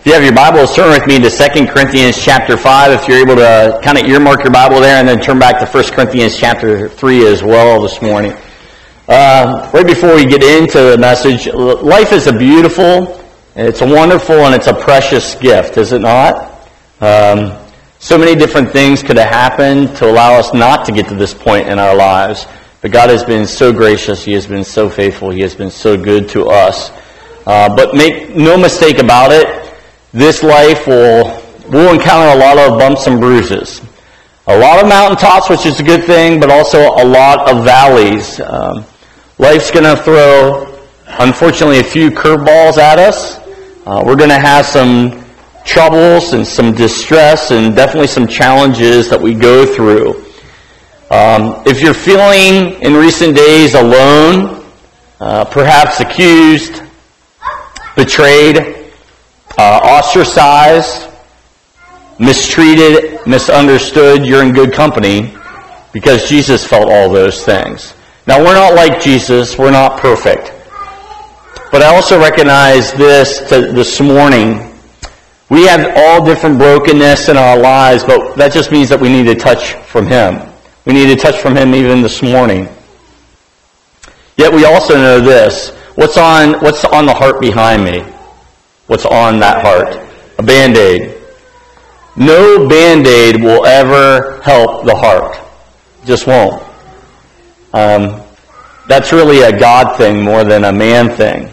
If you have your Bibles, turn with me to 2 Corinthians chapter 5. If you're able to kind of earmark your Bible there and then turn back to 1 Corinthians chapter 3 as well this morning. Right before we get into the message, life is a beautiful, it's a wonderful, and it's a precious gift, is it not? So many different things could have happened to allow us not to get to this point in our lives. But God has been so gracious. He has been so faithful. He has been so good to us. But make no mistake about it, this life we'll encounter a lot of bumps and bruises. A lot of mountaintops, which is a good thing, but also a lot of valleys. Life's going to throw, unfortunately, a few curveballs at us. We're going to have some troubles and some distress and definitely some challenges that we go through. If you're feeling in recent days alone, perhaps accused, betrayed, ostracized, mistreated, misunderstood, you're in good company because Jesus felt all those things. Now, we're not like Jesus. We're not perfect. But I also recognize this morning. We have all different brokenness in our lives, but that just means that we need a touch from Him. We need a touch from Him even this morning. Yet we also know this. What's on the heart behind me? What's on that heart? A Band-Aid. No Band-Aid will ever help the heart. Just won't. That's really a God thing more than a man thing.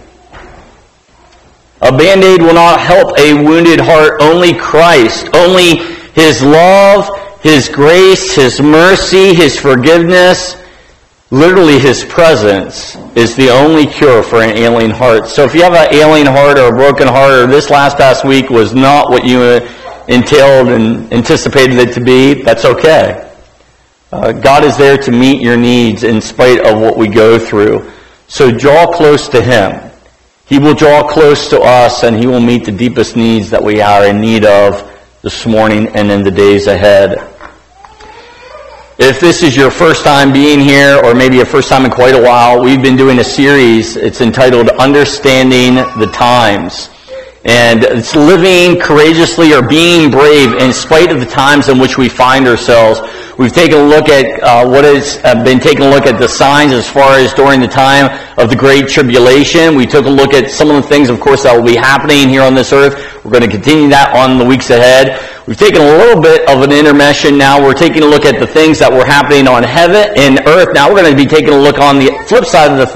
A Band-Aid will not help a wounded heart. Only Christ, only His love, His grace, His mercy, His forgiveness, literally His presence is the only cure for an ailing heart. So if you have an ailing heart or a broken heart, or this past week was not what you entailed and anticipated it to be, that's okay. God is there to meet your needs in spite of what we go through. So draw close to Him. He will draw close to us, and He will meet the deepest needs that we are in need of this morning and in the days ahead. If this is your first time being here, or maybe your first time in quite a while, we've been doing a series. It's entitled Understanding the Times. And it's living courageously or being brave in spite of the times in which we find ourselves. We've taken a look at taking a look at the signs as far as during the time of the Great Tribulation. We took a look at some of the things, of course, that will be happening here on this earth. We're going to continue that on the weeks ahead. We've taken a little bit of an intermission now. We're taking a look at the things that were happening on heaven and earth. Now we're going to be taking a look on the flip side of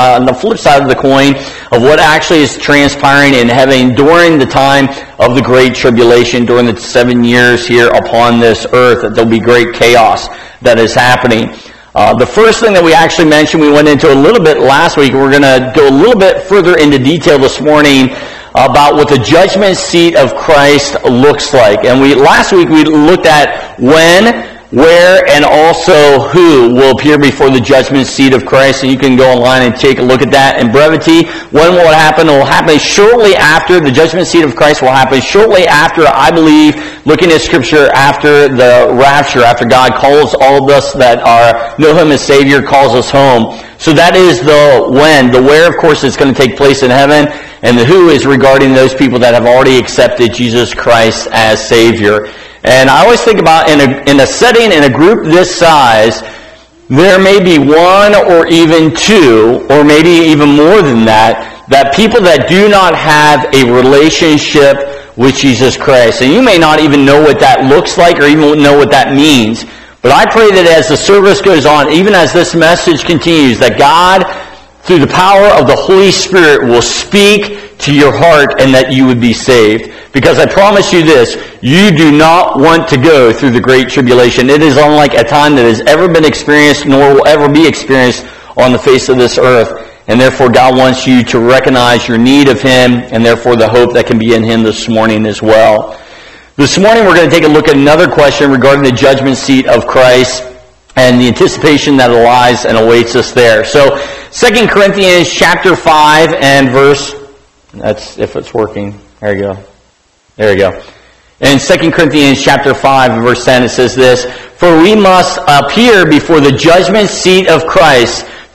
the coin of what actually is transpiring in heaven during the time of the Great Tribulation, during the 7 years here upon this earth. There'll be great chaos that is happening. The first thing that we actually mentioned, we went into a little bit last week. We're going to go a little bit further into detail this morning about what the judgment seat of Christ looks like. And last week we looked at when, where, and also who will appear before the judgment seat of Christ. And you can go online and take a look at that in brevity. When will it happen? It will happen shortly after the judgment seat of Christ will happen shortly after, I believe, looking at Scripture, after the rapture, after God calls all of us that know Him as Savior, calls us home. So that is the when. The where, of course, is going to take place in heaven. And the who is regarding those people that have already accepted Jesus Christ as Savior. And I always think about in a setting, in a group this size, there may be one or even two, or maybe even more than that people that do not have a relationship with Jesus Christ. And you may not even know what that looks like or even know what that means. But I pray that as the service goes on, even as this message continues, that God, through the power of the Holy Spirit, will speak to your heart and that you would be saved. Because I promise you this, you do not want to go through the Great Tribulation. It is unlike a time that has ever been experienced nor will ever be experienced on the face of this earth. And therefore God wants you to recognize your need of Him and therefore the hope that can be in Him this morning as well. This morning we're going to take a look at another question regarding the judgment seat of Christ and the anticipation that lies and awaits us there. So 2 Corinthians chapter 5 and verse, that's if it's working. There you go. There you go. In 2 Corinthians chapter 5 and verse 10 it says this, "For we must appear before the judgment seat of Christ,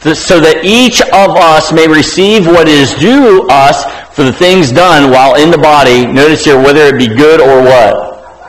so that each of us may receive what is due us for the things done while in the body. Notice here, whether it be good or what?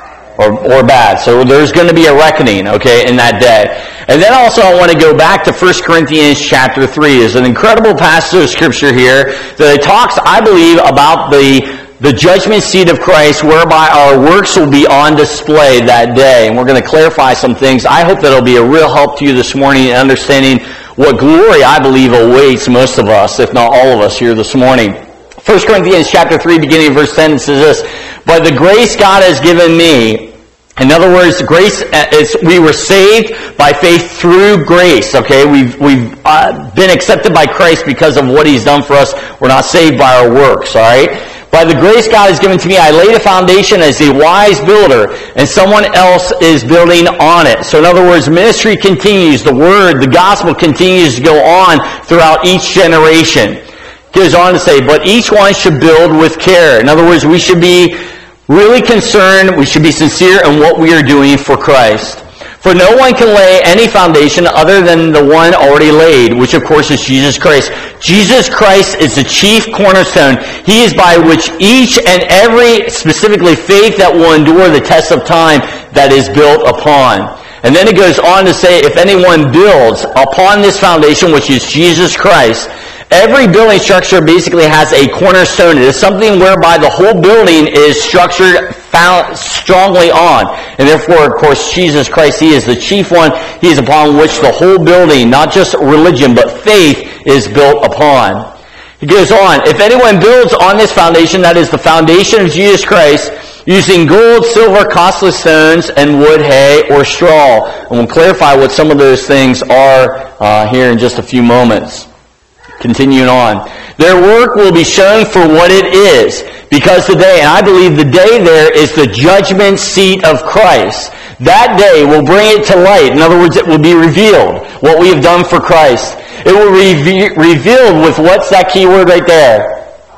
Or bad. So there's going to be a reckoning, okay, in that day. And then also I want to go back to 1 Corinthians chapter 3. There's an incredible passage of scripture here that talks, I believe, about the judgment seat of Christ, whereby our works will be on display that day. And we're going to clarify some things. I hope that'll be a real help to you this morning in understanding what glory I believe awaits most of us, if not all of us here this morning. 1 Corinthians chapter 3, beginning of verse 10, it says this, "But the grace God has given me," in other words, grace is, we were saved by faith through grace, okay? We've been accepted by Christ because of what He's done for us. We're not saved by our works, alright? "By the grace God has given to me, I laid a foundation as a wise builder, and someone else is building on it." So in other words, ministry continues. The word, the gospel continues to go on throughout each generation. Goes on to say, "But each one should build with care." In other words, we should be really concerned, we should be sincere in what we are doing for Christ. "For no one can lay any foundation other than the one already laid, which of course is Jesus Christ. Jesus Christ is the chief cornerstone. He is by which each and every, specifically faith that will endure the test of time, that is built upon." And then it goes on to say, if anyone builds upon this foundation, which is Jesus Christ, every building structure basically has a cornerstone. It is something whereby the whole building is structured strongly on. And therefore, of course, Jesus Christ, He is the chief one. He is upon which the whole building, not just religion, but faith, is built upon. He goes on, "If anyone builds on this foundation," that is the foundation of Jesus Christ, "using gold, silver, costly stones, and wood, hay, or straw." And we'll clarify what some of those things are here in just a few moments. Continuing on. "Their work will be shown for what it is, because the day," and I believe the day there is the judgment seat of Christ. That day will bring it to light. In other words, it will be revealed, what we have done for Christ. It will be revealed with, what's that key word right there?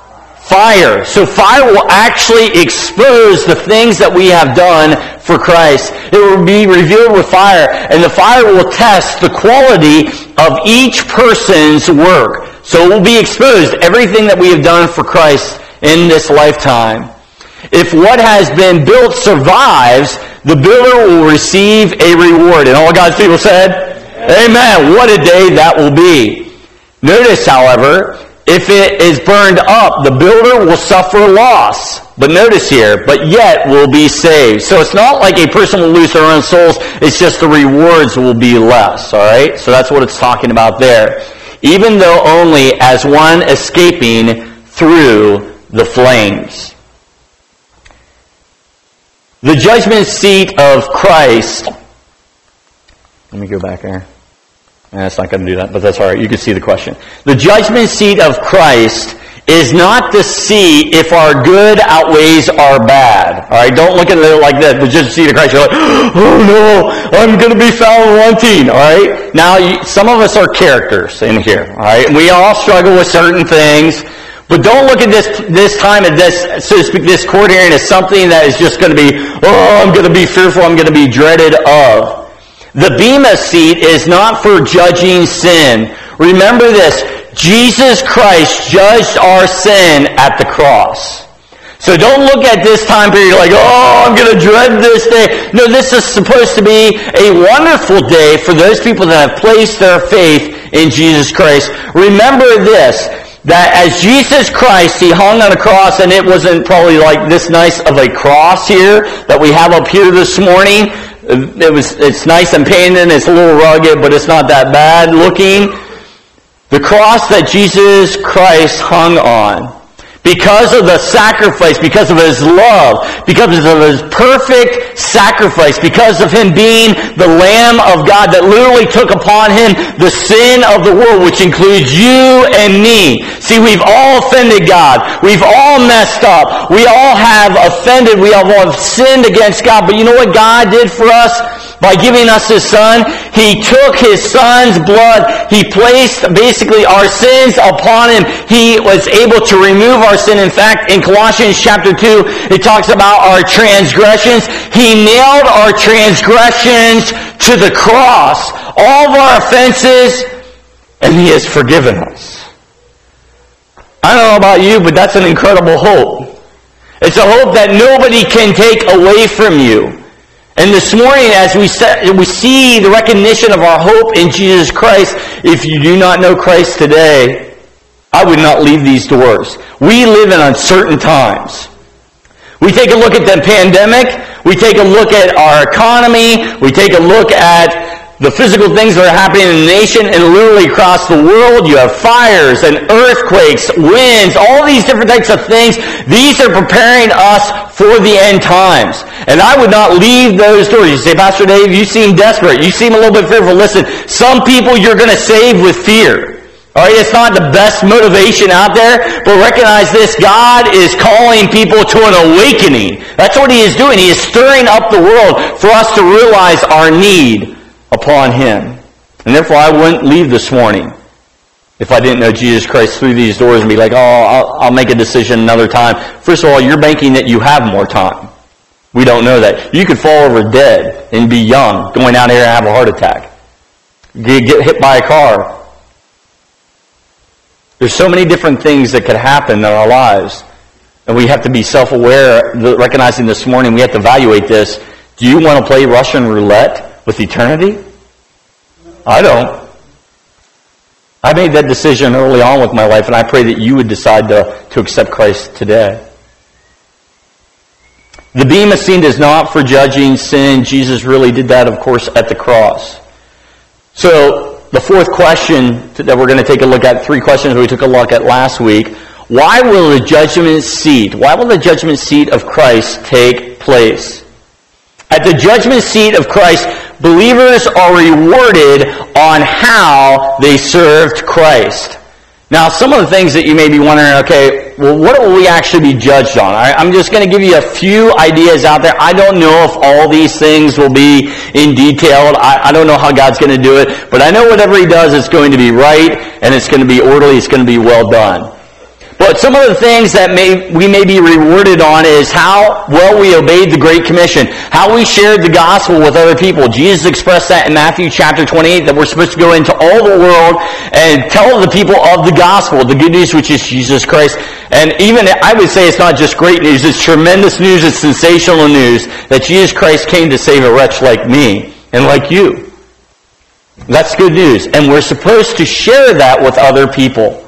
Fire. So fire will actually expose the things that we have done for Christ. It will be revealed with fire, and the fire will test the quality of each person's work. So it will be exposed, everything that we have done for Christ in this lifetime. If what has been built survives, the builder will receive a reward. And all God's people said, Amen. What a day that will be. Notice, however, if it is burned up, the builder will suffer loss. But notice here, but yet will be saved. So it's not like a person will lose their own souls. It's just the rewards will be less. All right? So that's what it's talking about there. Even though only as one escaping through the flames. The judgment seat of Christ. Let me go back there. It's not going to do that, but that's all right. You can see the question. The judgment seat of Christ is not to see if our good outweighs our bad. All right, don't look at it like that. The judgment seat of Christ, you're like, oh no, I'm going to be found wanting. All right, now some of us are characters in here. All right, we all struggle with certain things, but don't look at this time at this, so to speak, this court hearing as something that is just going to be, oh, I'm going to be fearful, I'm going to be dreaded of. The Bema seat is not for judging sin. Remember this, Jesus Christ judged our sin at the cross. So don't look at this time period like, oh, I'm going to dread this day. No, this is supposed to be a wonderful day for those people that have placed their faith in Jesus Christ. Remember this, that as Jesus Christ, He hung on a cross, and it wasn't probably like this nice of a cross here that we have up here this morning. It's nice and painted, it's a little rugged, but it's not that bad looking. The cross that Jesus Christ hung on, because of the sacrifice, because of His love, because of His perfect sacrifice, because of Him being the Lamb of God that literally took upon Him the sin of the world, which includes you and me. See, we've all offended God. We've all messed up. We all have offended. We all have sinned against God. But you know what God did for us? By giving us His Son, He took His Son's blood. He placed basically our sins upon Him. He was able to remove our sin. In fact, in Colossians chapter 2, it talks about our transgressions. He nailed our transgressions to the cross. All of our offenses and He has forgiven us. I don't know about you, but that's an incredible hope. It's a hope that nobody can take away from you. And this morning, as we see the recognition of our hope in Jesus Christ, if you do not know Christ today, I would not leave these doors. We live in uncertain times. We take a look at the pandemic, we take a look at our economy, we take a look at the physical things that are happening in the nation and literally across the world. You have fires and earthquakes, winds, all these different types of things. These are preparing us for the end times. And I would not leave those doors. You say, Pastor Dave, you seem desperate. You seem a little bit fearful. Listen, some people you're going to save with fear. All right, it's not the best motivation out there, but recognize this, God is calling people to an awakening. That's what He is doing. He is stirring up the world for us to realize our need upon Him. And therefore, I wouldn't leave this morning if I didn't know Jesus Christ through these doors and be like, I'll make a decision another time. First of all, you're banking that you have more time. We don't know that. You could fall over dead and be young, going out here and have a heart attack. Get hit by a car. There's so many different things that could happen in our lives. And we have to be self-aware, recognizing this morning, we have to evaluate this. Do you want to play Russian roulette with eternity? I don't. I made that decision early on with my life, and I pray that you would decide to accept Christ today. The beam of sin is not for judging sin. Jesus really did that, of course, at the cross. So, the fourth question that we're going to take a look at, three questions we took a look at last week. Why will the judgment seat of Christ take place? At the judgment seat of Christ, believers are rewarded on how they served Christ. Now, some of the things that you may be wondering, okay, well, what will we actually be judged on? I'm just going to give you a few ideas out there. I don't know if all these things will be in detail. I don't know how God's going to do it, but I know whatever He does, it's going to be right, and it's going to be orderly, it's going to be well done. But some of the things that we may be rewarded on is how well we obeyed the Great Commission, how we shared the gospel with other people. Jesus expressed that in Matthew chapter 28, that we're supposed to go into all the world and tell the people of the gospel, the good news, which is Jesus Christ. And even, I would say it's not just great news, it's tremendous news, it's sensational news that Jesus Christ came to save a wretch like me and like you. That's good news. And we're supposed to share that with other people.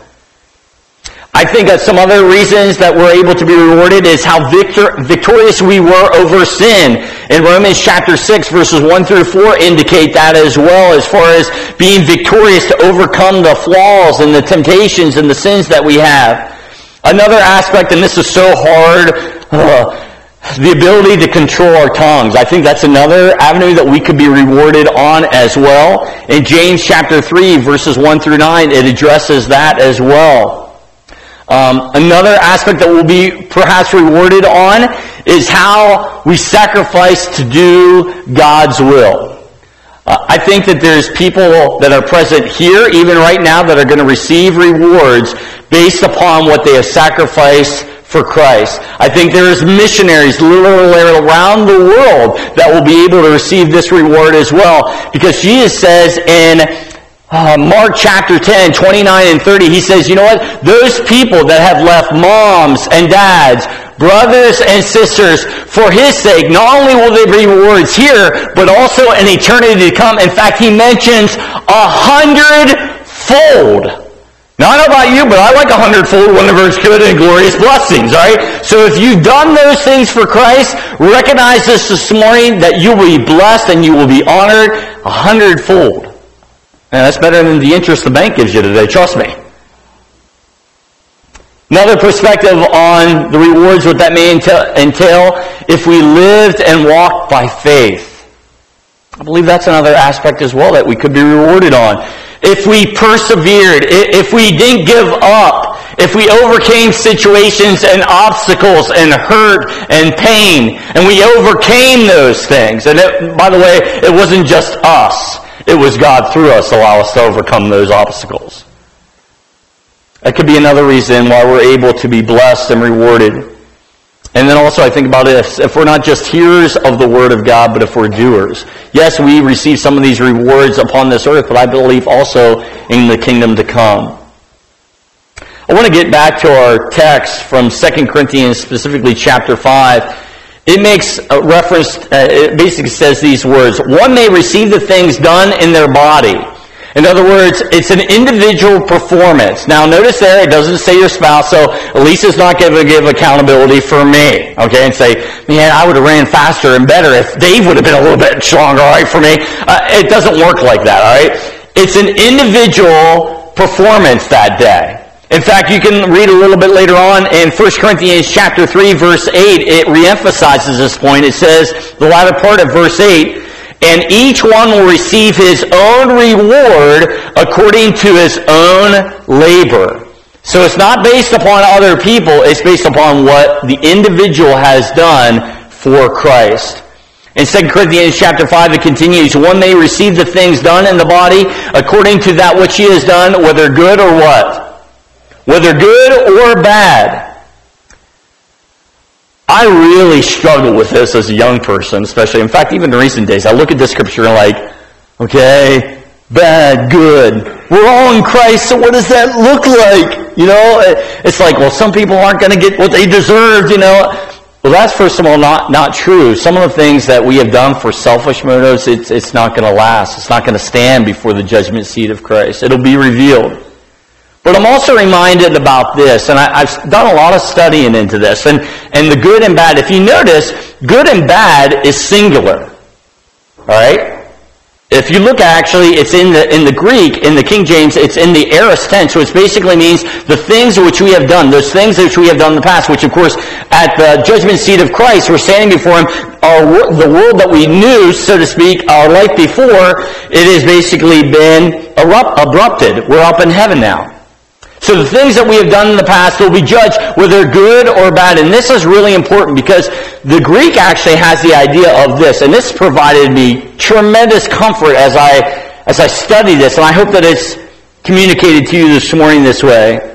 I think that some other reasons that we're able to be rewarded is how victorious we were over sin. In Romans chapter 6, verses 1 through 4 indicate that as well, as far as being victorious to overcome the flaws and the temptations and the sins that we have. Another aspect, and this is so hard, the ability to control our tongues. I think that's another avenue that we could be rewarded on as well. In James chapter 3, verses 1 through 9, it addresses that as well. Another aspect that we'll be perhaps rewarded on is how we sacrifice to do God's will. I think that there's people that are present here, even right now, that are going to receive rewards based upon what they have sacrificed for Christ. I think there's missionaries literally around the world that will be able to receive this reward as well. Because Jesus says in Mark chapter 10, 29 and 30, He says, you know what? Those people that have left moms and dads, brothers and sisters, for His sake, not only will they be rewards here, but also in eternity to come. In fact, He mentions 100-fold. Now, I don't know about you, but I like 100-fold whenever it's good and glorious blessings, all right? So if you've done those things for Christ, recognize this morning that you will be blessed and you will be honored 100-fold. And that's better than the interest the bank gives you today, trust me. Another perspective on the rewards, what that may entail, if we lived and walked by faith. I believe that's another aspect as well that we could be rewarded on. If we persevered, if we didn't give up, if we overcame situations and obstacles and hurt and pain, and we overcame those things. And by the way, it wasn't just us. It was God through us allow us to overcome those obstacles. That could be another reason why we're able to be blessed and rewarded. And then also I think about this, if we're not just hearers of the Word of God, but if we're doers. Yes, we receive some of these rewards upon this earth, but I believe also in the kingdom to come. I want to get back to our text from 2 Corinthians, specifically chapter 5. It makes a reference, it basically says these words, one may receive the things done in their body. In other words, it's an individual performance. Now notice there, it doesn't say your spouse, so Elisa's not going to give accountability for me, okay, and say, man, I would have ran faster and better if Dave would have been a little bit stronger, all right, for me. It doesn't work like that, all right? It's an individual performance that day. In fact, you can read a little bit later on in 1 Corinthians chapter 3, verse 8, it reemphasizes this point. It says, the latter part of verse 8, and each one will receive his own reward according to his own labor. So it's not based upon other people, it's based upon what the individual has done for Christ. In 2 Corinthians chapter 5, it continues, one may receive the things done in the body according to that which he has done, whether good or what? Whether good or bad. I really struggle with this as a young person, especially. In fact, even in recent days, I look at this scripture and like, okay, bad, good. We're all in Christ, so what does that look like? You know, it's like, well, some people aren't going to get what they deserve, you know. Well, that's first of all not true. Some of the things that we have done for selfish motives, it's not going to last. It's not going to stand before the judgment seat of Christ. It'll be revealed. But I'm also reminded about this, and I've done a lot of studying into this, and the good and bad. If you notice, good and bad is singular. All right? If you look, actually, it's in the Greek, in the King James, it's in the aorist tense, which basically means the things which we have done, those things which we have done in the past, which, of course, at the judgment seat of Christ, we're standing before Him, the world that we knew, so to speak, our life before, it has basically been abrupted. We're up in heaven now. So the things that we have done in the past will be judged whether good or bad. And this is really important because the Greek actually has the idea of this. And this provided me tremendous comfort as I study this. And I hope that it's communicated to you this morning this way.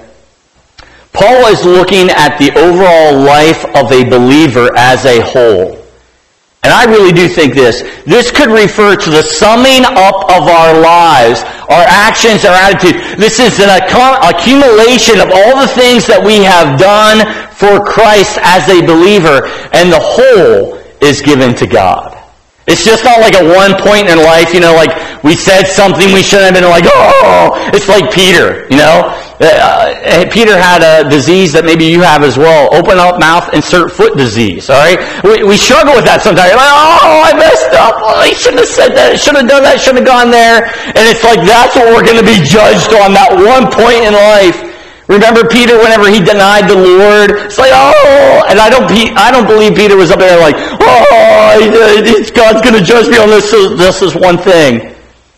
Paul is looking at the overall life of a believer as a whole. And I really do think this could refer to the summing up of our lives, our actions, our attitude. This is an accumulation of all the things that we have done for Christ as a believer, and the whole is given to God. It's just not like at one point in life, you know, like we said something we shouldn't have been like, oh, it's like Peter, you know. Peter had a disease that maybe you have as well. Open up mouth, insert foot disease, all right? We struggle with that sometimes. You're like, oh, I messed up. Oh, I shouldn't have said that. I should have done that. Shouldn't have gone there. And it's like that's what we're going to be judged on, that one point in life. Remember Peter whenever he denied the Lord? It's like, oh, and I don't believe Peter was up there like, oh, God's going to judge me on this is one thing.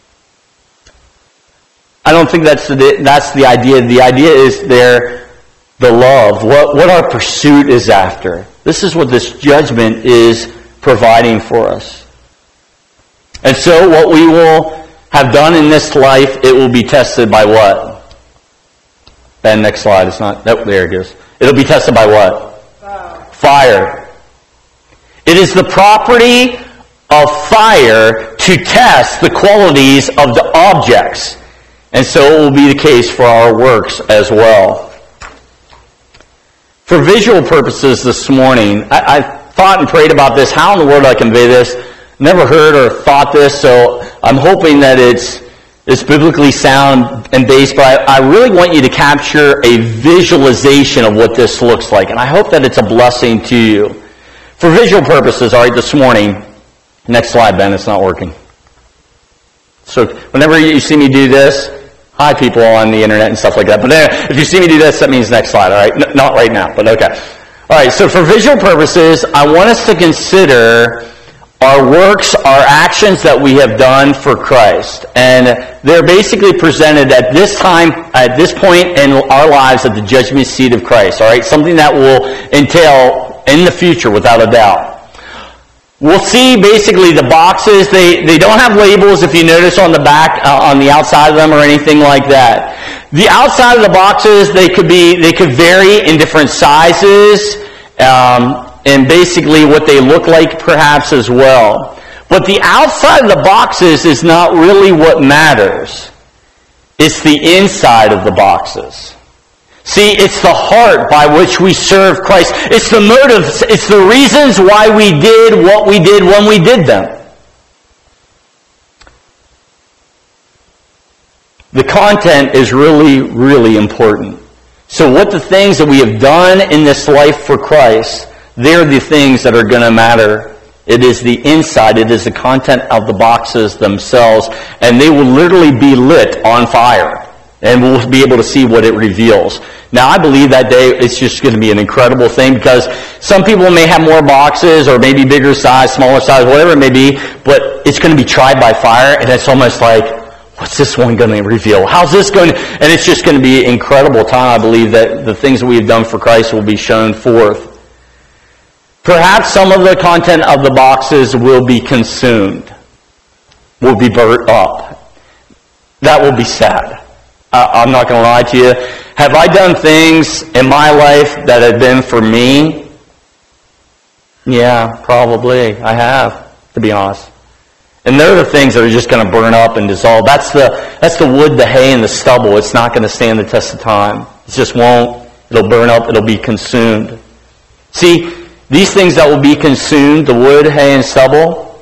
I don't think that's the idea. The idea is the love, what our pursuit is after. This is what this judgment is providing for us. And so what we will have done in this life, it will be tested by what? Ben, next slide. It's not, oh, there it goes. It'll be tested by what? Fire. It is the property of fire to test the qualities of the objects. And so it will be the case for our works as well. For visual purposes this morning, I thought and prayed about this. How in the world do I convey this? Never heard or thought this, so I'm hoping that it's biblically sound and based, but I really want you to capture a visualization of what this looks like. And I hope that it's a blessing to you. For visual purposes, all right, this morning, next slide, Ben, it's not working. So whenever you see me do this, hi people on the internet and stuff like that, but if you see me do this, that means next slide, all right? Not right now, but okay. All right, so for visual purposes, I want us to consider our works, our actions that we have done for Christ. And they're basically presented at this time, at this point in our lives at the judgment seat of Christ, all right? Something that will entail in the future, without a doubt. We'll see basically the boxes. They don't have labels, if you notice, on the back, on the outside of them or anything like that. The outside of the boxes, they could vary in different sizes. and basically what they look like perhaps as well. But the outside of the boxes is not really what matters. It's the inside of the boxes. See, it's the heart by which we serve Christ. It's the motives, it's the reasons why we did what we did when we did them. The content is really, really important. So what the things that we have done in this life for Christ, they're the things that are going to matter. It is the inside, it is the content of the boxes themselves, and they will literally be lit on fire. And we'll be able to see what it reveals. Now, I believe that day it's just going to be an incredible thing, because some people may have more boxes, or maybe bigger size, smaller size, whatever it may be, but it's going to be tried by fire, and it's almost like, what's this one going to reveal? How's this going to... And it's just going to be an incredible time, I believe, that the things that we've done for Christ will be shown forth. Perhaps some of the content of the boxes will be consumed, will be burnt up. That will be sad. I'm not going to lie to you. Have I done things in my life that have been for me? Yeah, probably. I have, to be honest. And they're the things that are just going to burn up and dissolve. That's the wood, the hay, and the stubble. It's not going to stand the test of time. It just won't. It'll burn up. It'll be consumed. See, these things that will be consumed, the wood, hay, and stubble.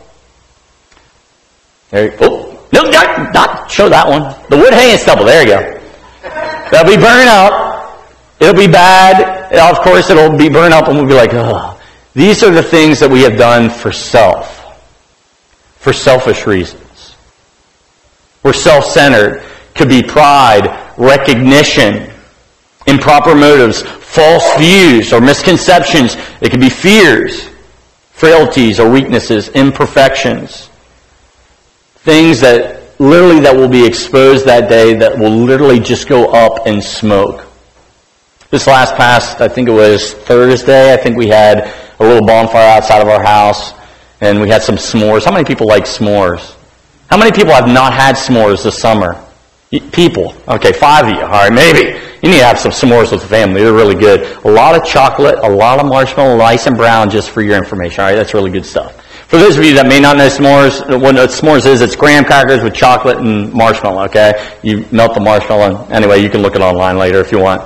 Not show that one. The wood, hay, and stubble. There you go. They'll be burned up. It'll be bad. Of course, it'll be burned up, and we'll be like, oh. These are the things that we have done for self. For selfish reasons. We're self-centered. Could be pride, recognition, improper motives, false views or misconceptions. It could be fears, frailties or weaknesses, imperfections. Things that literally that will be exposed that day that will literally just go up in smoke. This past, I think it was Thursday, I think we had a little bonfire outside of our house, and we had some s'mores. How many people like s'mores? How many people have not had s'mores this summer? People. Okay, 5 of you. All right, maybe. You need to have some s'mores with the family. They're really good. A lot of chocolate, a lot of marshmallow, nice and brown, just for your information. All right, that's really good stuff. For those of you that may not know s'mores, what s'mores is, it's graham crackers with chocolate and marshmallow, okay? You melt the marshmallow. Anyway, you can look it online later if you want.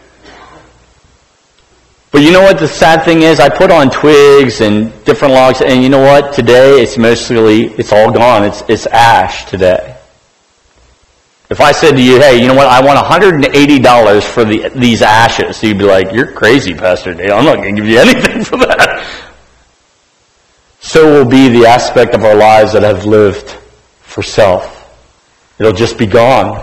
But you know what the sad thing is? I put on twigs and different logs, and you know what? Today, it's all gone. It's ash today. If I said to you, hey, you know what? I want $180 for these ashes. So you'd be like, you're crazy, Pastor Dale. I'm not going to give you anything for that. So will be the aspect of our lives that have lived for self. It'll just be gone.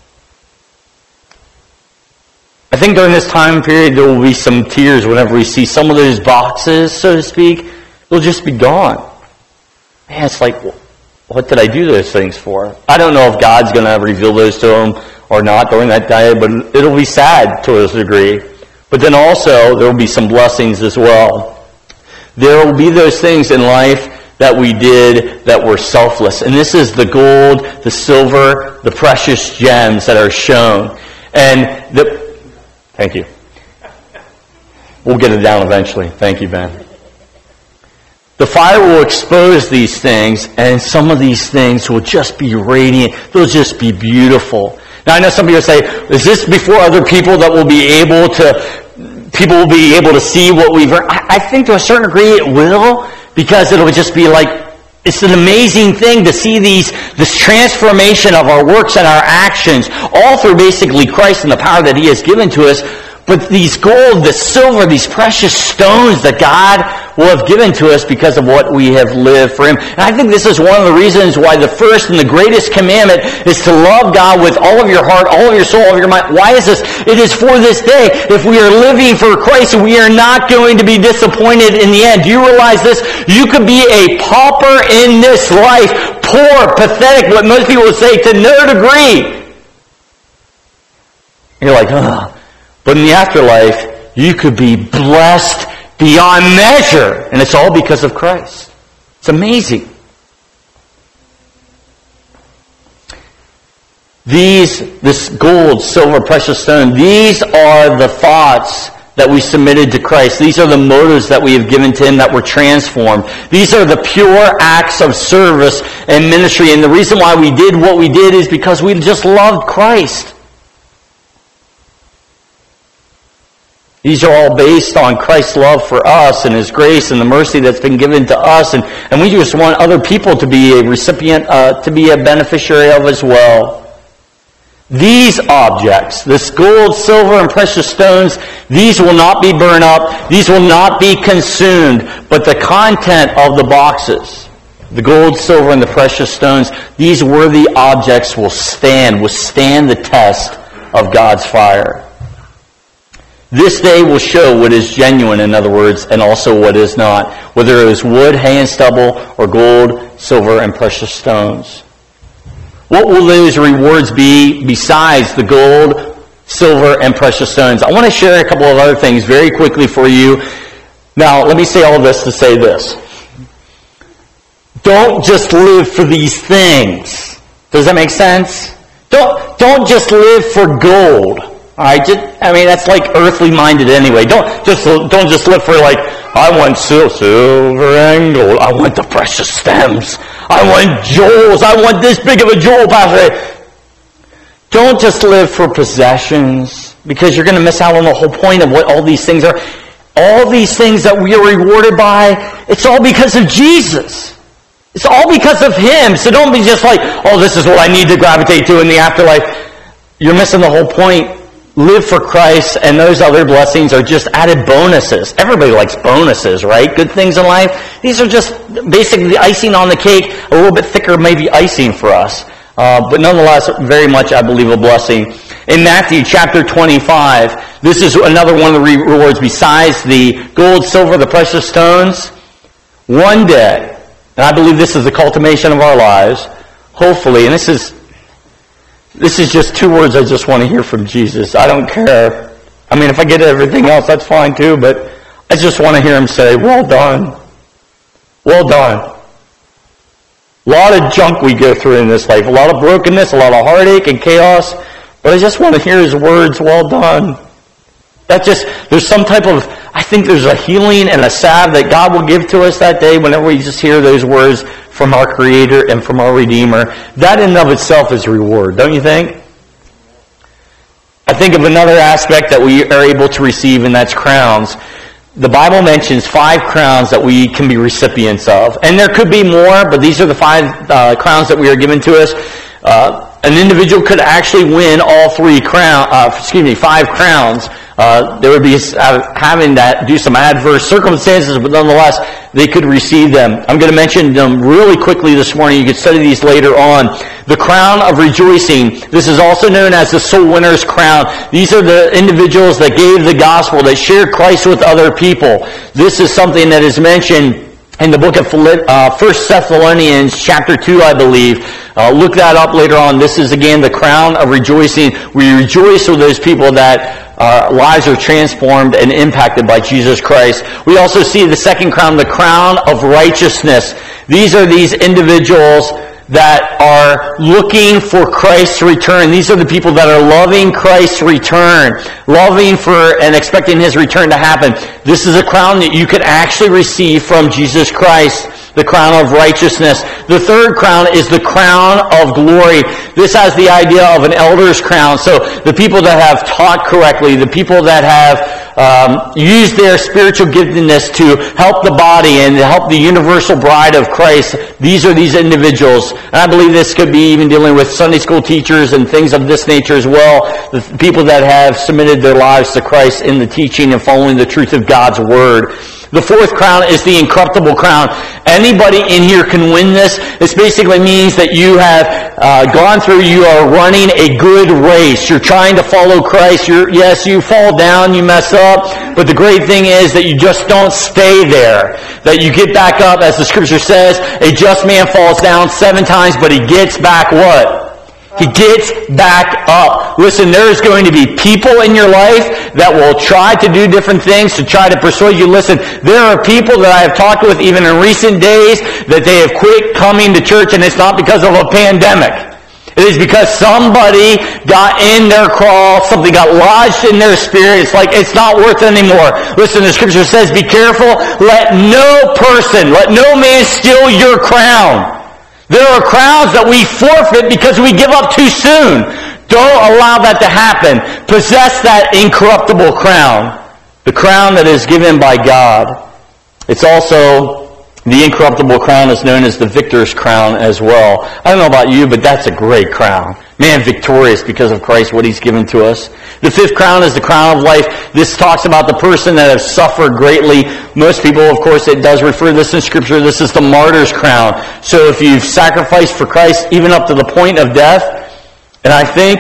I think during this time period there will be some tears whenever we see some of those boxes, so to speak. They'll just be gone. Man, it's like, what did I do those things for? I don't know if God's going to reveal those to them or not during that day, but it'll be sad to a degree. But then also there will be some blessings as well. There will be those things in life that we did that were selfless. And this is the gold, the silver, the precious gems that are shown. And thank you. We'll get it down eventually. Thank you, Ben. The fire will expose these things, and some of these things will just be radiant. They'll just be beautiful. Now, I know some people say, is this before other people that will be able to see what we've earned? I think to a certain degree it will, because it'll just be like, it's an amazing thing to see this transformation of our works and our actions, all through basically Christ and the power that He has given to us. But these gold, the silver, these precious stones that God will have given to us because of what we have lived for Him. And I think this is one of the reasons why the first and the greatest commandment is to love God with all of your heart, all of your soul, all of your mind. Why is this? It is for this day. If we are living for Christ, we are not going to be disappointed in the end. Do you realize this? You could be a pauper in this life, poor, pathetic, what most people would say, to no degree. You're like, ugh. But in the afterlife, you could be blessed beyond measure. And it's all because of Christ. It's amazing. This gold, silver, precious stone, these are the thoughts that we submitted to Christ. These are the motives that we have given to Him, that were transformed. These are the pure acts of service and ministry. And the reason why we did what we did is because we just loved Christ. These are all based on Christ's love for us and His grace and the mercy that's been given to us. And we just want other people to be a recipient, to be a beneficiary of as well. These objects, this gold, silver, and precious stones, these will not be burned up. These will not be consumed. But the content of the boxes, the gold, silver, and the precious stones, these worthy objects will withstand the test of God's fire. This day will show what is genuine, in other words, and also what is not, whether it is wood, hay, and stubble, or gold, silver, and precious stones. What will those rewards be besides the gold, silver, and precious stones? I want to share a couple of other things very quickly for you. Now, let me say all this to say this. Don't just live for these things. Does that make sense? Don't just live for gold. All right, that's like earthly minded anyway. Don't just live for like, I want silver and gold. I want the precious stems. I want jewels. I want this big of a jewel, Pastor. Don't just live for possessions, because you're going to miss out on the whole point of what all these things are. All these things that we are rewarded by, it's all because of Jesus. It's all because of Him. So don't be just like, oh, this is what I need to gravitate to in the afterlife. You're missing the whole point. Live for Christ, and those other blessings are just added bonuses. Everybody likes bonuses, right? Good things in life. These are just basically the icing on the cake, a little bit thicker maybe icing for us. But nonetheless, very much, I believe, a blessing. In Matthew chapter 25, this is another one of the rewards besides the gold, silver, the precious stones. One day, and I believe this is the culmination of our lives, hopefully, and this is just two words I just want to hear from Jesus. I don't care. I mean, if I get everything else, that's fine too, but I just want to hear Him say, well done. Well done. A lot of junk we go through in this life, a lot of brokenness, a lot of heartache and chaos, but I just want to hear His words, well done. There's some type of, I think there's a healing and a salve that God will give to us that day whenever we just hear those words from our Creator and from our Redeemer. That in and of itself is reward, don't you think? I think of another aspect that we are able to receive, and that's crowns. The Bible mentions 5 crowns that we can be recipients of. And there could be more, but these are the 5 crowns that we are given to us. An individual could actually win all 5 crowns. There would be having that do some adverse circumstances, but nonetheless, they could receive them. I'm going to mention them really quickly this morning. You can study these later on. The crown of rejoicing. This is also known as the soul winner's crown. These are the individuals that gave the gospel, that shared Christ with other people. This is something that is mentioned in the book of 1 Thessalonians chapter 2, I believe. Look that up later on. This is again the crown of rejoicing. We rejoice with those people that our lives are transformed and impacted by Jesus Christ. We also see the second crown, the crown of righteousness. These are these individuals that are looking for Christ's return. These are the people that are loving Christ's return, loving for and expecting His return to happen. This is a crown that you could actually receive from Jesus Christ. The crown of righteousness. The third crown is the crown of glory. This has the idea of an elder's crown. So the people that have taught correctly, the people that have used their spiritual giftedness to help the body and to help the universal bride of Christ, these are these individuals. And I believe this could be even dealing with Sunday school teachers and things of this nature as well. The people that have submitted their lives to Christ in the teaching and following the truth of God's Word. The fourth crown is the incorruptible crown. Anybody in here can win this. This basically means that you have gone through, you are running a good race. You're trying to follow Christ. Yes, you fall down, you mess up, but the great thing is that you just don't stay there. That you get back up, as the scripture says, a just man falls down 7 times, but he gets back what? He gets back up. Listen, there's going to be people in your life that will try to do different things to try to persuade you. Listen, there are people that I have talked with even in recent days that they have quit coming to church, and it's not because of a pandemic. It is because somebody got in their craw, something got lodged in their spirit. It's like, it's not worth it anymore. Listen, the scripture says, be careful, let no man steal your crown. There are crowns that we forfeit because we give up too soon. Don't allow that to happen. Possess that incorruptible crown, the crown that is given by God. It's also, the incorruptible crown is known as the victor's crown as well. I don't know about you, but that's a great crown. Man, victorious because of Christ, what he's given to us. The fifth crown is the crown of life. This talks about the person that has suffered greatly. Most people, of course, it does refer to this in Scripture. This is the martyr's crown. So if you've sacrificed for Christ even up to the point of death, and I think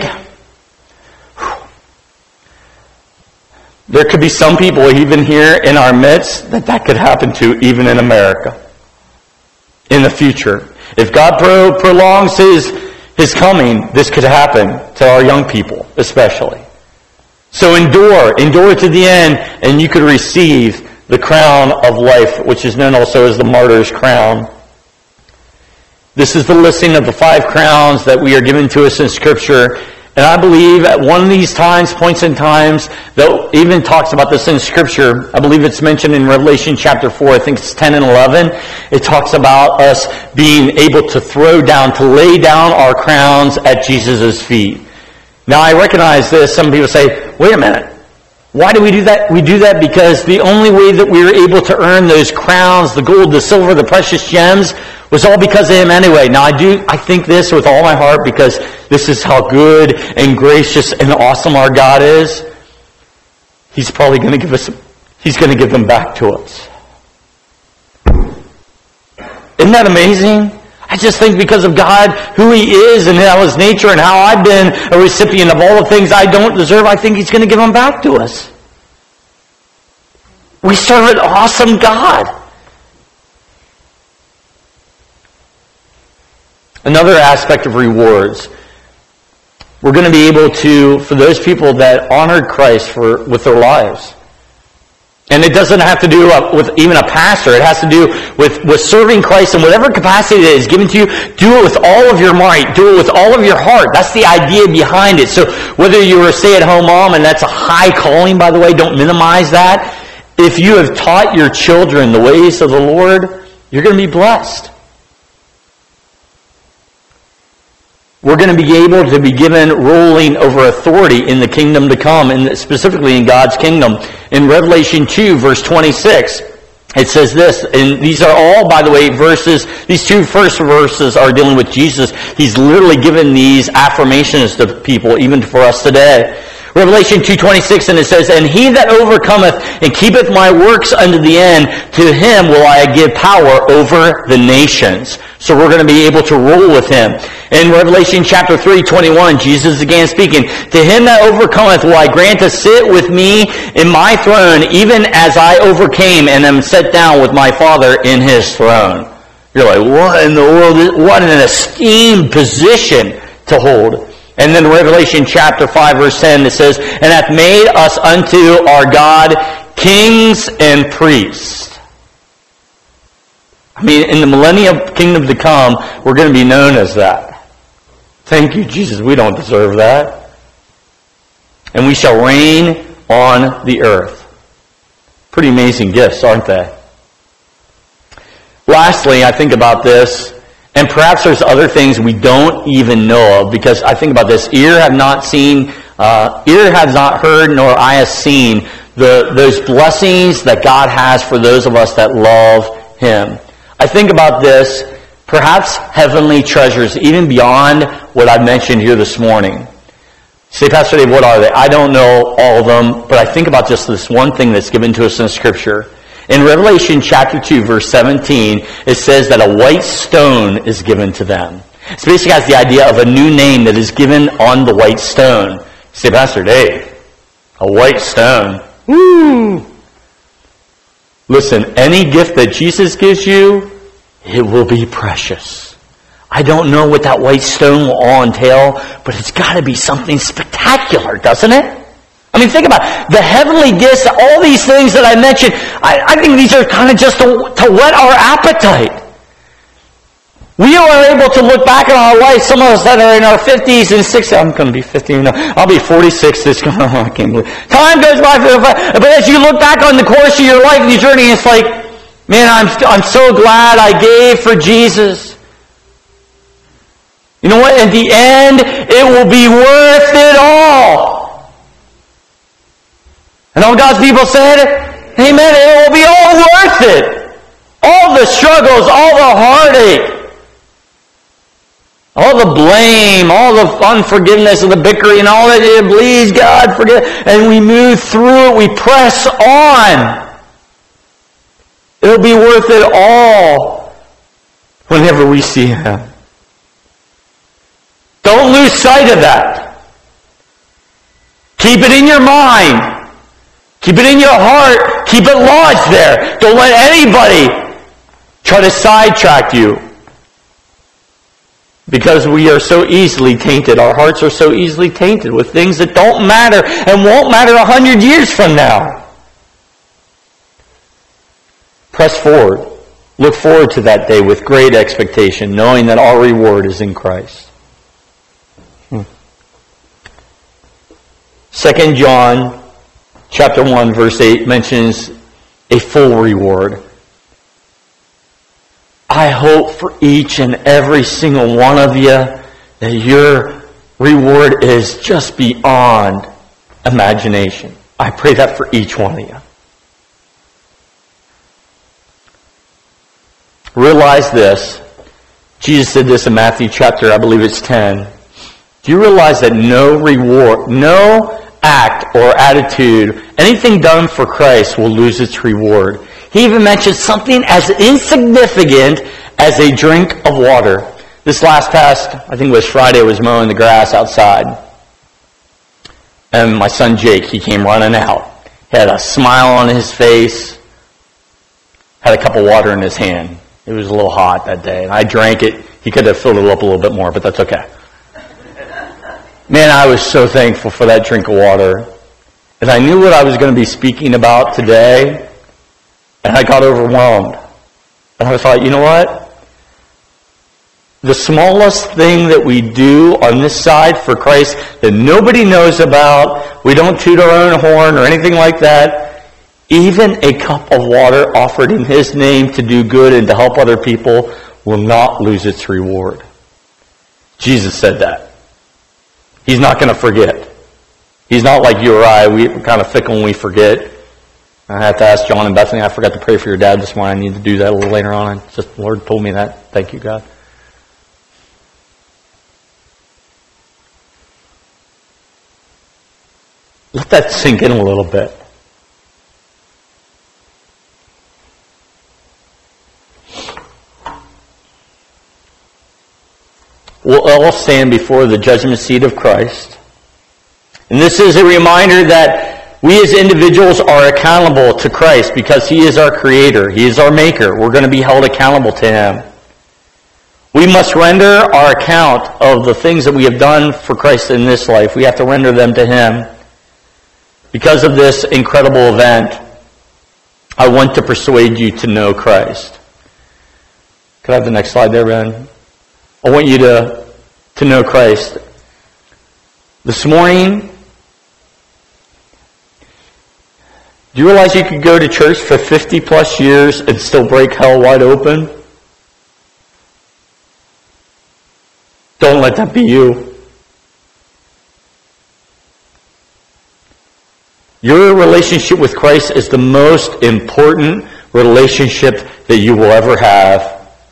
there could be some people even here in our midst that could happen to, even in America, in the future. If God prolongs His coming, this could happen to our young people, especially. So endure to the end, and you could receive the crown of life, which is known also as the martyr's crown. This is the listing of the 5 crowns that we are given to us in Scripture. And I believe at one of these points in times, that even talks about this in Scripture, I believe it's mentioned in Revelation chapter 4, I think it's 10 and 11. It talks about us being able to lay down our crowns at Jesus' feet. Now I recognize this. Some people say, wait a minute. Why do we do that? We do that because the only way that we were able to earn those crowns, the gold, the silver, the precious gems, was all because of Him anyway. Now I think this with all my heart because this is how good and gracious and awesome our God is. He's probably going to give them back to us. Isn't that amazing? I just think because of God, who He is and how His nature and how I've been a recipient of all the things I don't deserve, I think He's going to give them back to us. We serve an awesome God. Another aspect of rewards. We're going to be able to, for those people that honored Christ with their lives. And it doesn't have to do with even a pastor. It has to do with serving Christ in whatever capacity that is given to you. Do it with all of your might. Do it with all of your heart. That's the idea behind it. So whether you're a stay-at-home mom, and that's a high calling, by the way, don't minimize that. If you have taught your children the ways of the Lord, you're going to be blessed. We're going to be able to be given ruling over authority in the kingdom to come, and specifically in God's kingdom. In Revelation 2, verse 26, it says this, and these are all, by the way, these 2 first verses are dealing with Jesus. He's literally given these affirmations to people, even for us today. Revelation 2:26, and it says, and he that overcometh and keepeth my works unto the end, to him will I give power over the nations. So we're going to be able to rule with him. In Revelation chapter 3:21, Jesus again speaking, to him that overcometh will I grant to sit with me in my throne, even as I overcame and am set down with my Father in his throne. You're like, what in the world? What an esteemed position to hold. And then Revelation chapter 5 verse 10, it says, and hath made us unto our God kings and priests. I mean, in the millennium kingdom to come, we're going to be known as that. Thank you, Jesus. We don't deserve that. And we shall reign on the earth. Pretty amazing gifts, aren't they? Lastly, I think about this, and perhaps there's other things we don't even know of, because I think about this. Ear has not heard, nor eye has seen those blessings that God has for those of us that love Him. I think about this, perhaps heavenly treasures, even beyond what I've mentioned here this morning. Say, Pastor Dave, what are they? I don't know all of them, but I think about just this one thing that's given to us in Scripture. In Revelation chapter 2, verse 17, it says that a white stone is given to them. It basically has the idea of a new name that is given on the white stone. Say, Pastor Dave, a white stone. Woo! Listen, any gift that Jesus gives you, it will be precious. I don't know what that white stone will all entail, but it's got to be something spectacular, doesn't it? I mean, think about it. The heavenly gifts, all these things that I mentioned, I think these are kind of just to whet our appetite. We are able to look back on our life. Some of us that are in our 50s and 60s. I'm going to be 50 now. I'll be 46 this year. I can't believe it. Time goes by. But as you look back on the course of your life and your journey, it's like, man, I'm so glad I gave for Jesus. You know what? At the end, it will be worth it all. And all God's people said, amen, it will be all worth it. All the struggles, all the heartache, all the blame, all the unforgiveness and the bickering and all that, please God, forgive. And we move through it, we press on. It'll be worth it all whenever we see Him. Don't lose sight of that. Keep it in your mind. Keep it in your heart. Keep it lodged there. Don't let anybody try to sidetrack you. Because we are so easily tainted. Our hearts are so easily tainted with things that don't matter and won't matter 100 years from now. Press forward. Look forward to that day with great expectation, knowing that our reward is in Christ. 2 John chapter 1 verse 8 mentions a full reward. I hope for each and every single one of you that your reward is just beyond imagination. I pray that for each one of you. Realize this. Jesus said this in Matthew chapter, I believe it's 10. Do you realize that no reward, no act or attitude, anything done for Christ will lose its reward? He even mentioned something as insignificant as a drink of water. This last past, I think it was Friday, I was mowing the grass outside. And my son Jake, he came running out. He had a smile on his face, had a cup of water in his hand. It was a little hot that day, and I drank it. He could have filled it up a little bit more, but that's okay. Man, I was so thankful for that drink of water. And I knew what I was going to be speaking about today, and I got overwhelmed. And I thought, you know what? The smallest thing that we do on this side for Christ that nobody knows about, we don't toot our own horn or anything like that, even a cup of water offered in His name to do good and to help other people will not lose its reward. Jesus said that. He's not going to forget. He's not like you or I. We're kind of fickle when we forget. I have to ask John and Bethany. I forgot to pray for your dad this morning. I need to do that a little later on. Just the Lord told me that. Thank you, God. Let that sink in a little bit. We'll all stand before the judgment seat of Christ. And this is a reminder that we as individuals are accountable to Christ because He is our Creator. He is our Maker. We're going to be held accountable to Him. We must render our account of the things that we have done for Christ in this life. We have to render them to Him. Because of this incredible event, I want to persuade you to know Christ. Could I have the next slide there, Ben? I want you to know Christ. This morning, do you realize you could go to church for 50 plus years and still break hell wide open? Don't let that be you. Your relationship with Christ is the most important relationship that you will ever have.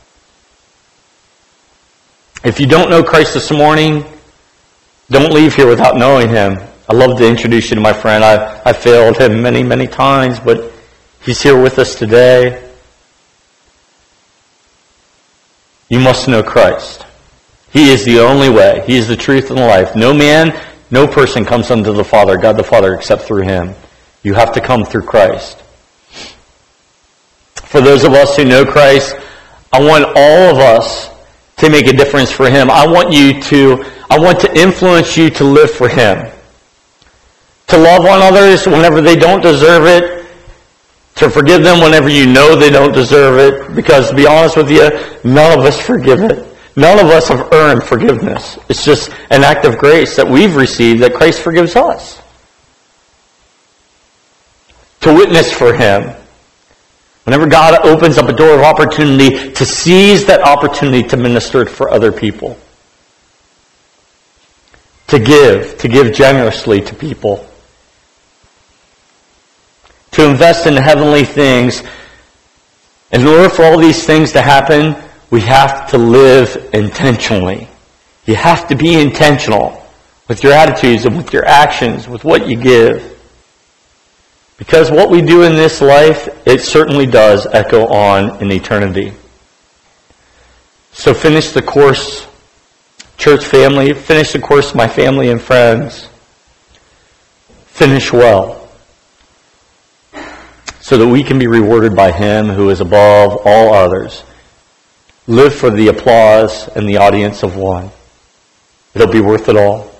If you don't know Christ this morning, don't leave here without knowing Him. I love to introduce you to my friend. I failed him many, many times, but he's here with us today. You must know Christ. He is the only way. He is the truth and the life. No man, no person comes unto the Father, God the Father, except through Him. You have to come through Christ. For those of us who know Christ, I want all of us to make a difference for Him. I want to influence you to live for Him. To love on others whenever they don't deserve it. To forgive them whenever you know they don't deserve it, because to be honest with you, none of us forgive it. None of us have earned forgiveness. It's just an act of grace that we've received, that Christ forgives us. To witness for Him. Whenever God opens up a door of opportunity, to seize that opportunity to minister for other people. To give generously to people. To invest in heavenly things. In order for all these things to happen, we have to live intentionally. You have to be intentional with your attitudes and with your actions, with what you give. Because what we do in this life, it certainly does echo on in eternity. So finish the course, church family. Finish the course, my family and friends. Finish well. So that we can be rewarded by Him who is above all others. Live for the applause and the audience of one. It'll be worth it all.